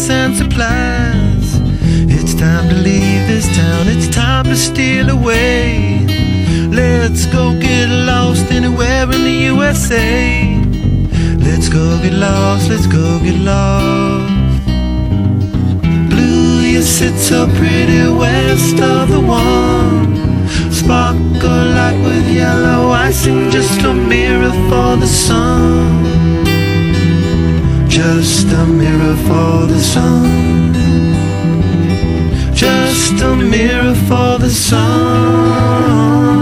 gas and supplies. It's time to leave this town, it's time to steal away. Let's go get lost anywhere in the USA. Let's go get lost, let's go get lost. Blue, you sit so pretty west of the one. Sparkle like with yellow icing, just a mirror for the sun. Just a mirror for the sun. Just a mirror for the sun.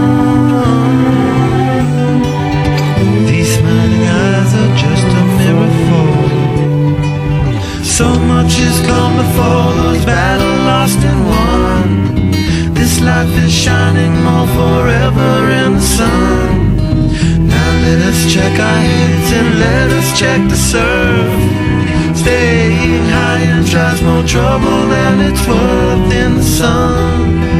These smiling eyes are just a mirror for. So much has come before, those battles lost and won. This life is shining more forever in the sun. Now let us check our heads and let us check the surf. Staying high and tries more trouble than it's worth in the sun.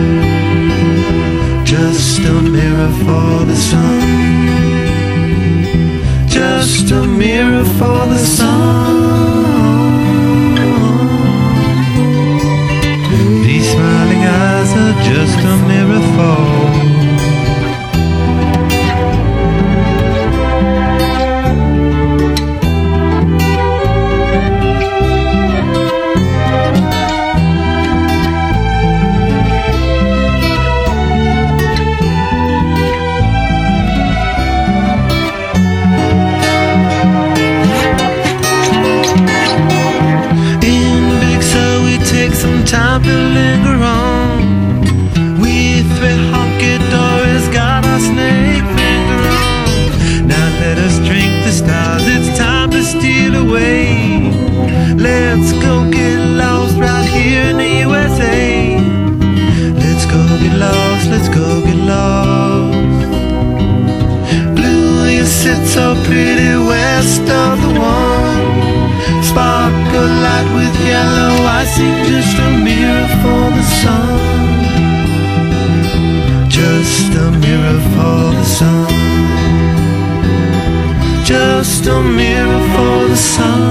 Just a mirror for the sun. Just a mirror for the sun. These smiling eyes are just a mirror for. Time to linger on. We three honky-dories got our snake finger on. Now let us drink the stars, it's time to steal away. Let's go get lost right here in the USA. Let's go get lost, let's go get lost. Blue, you sit so pretty west of the one. Sparkle light with yellow icing, just a mirror for the sun. Just a mirror for the sun. Just a mirror for the sun.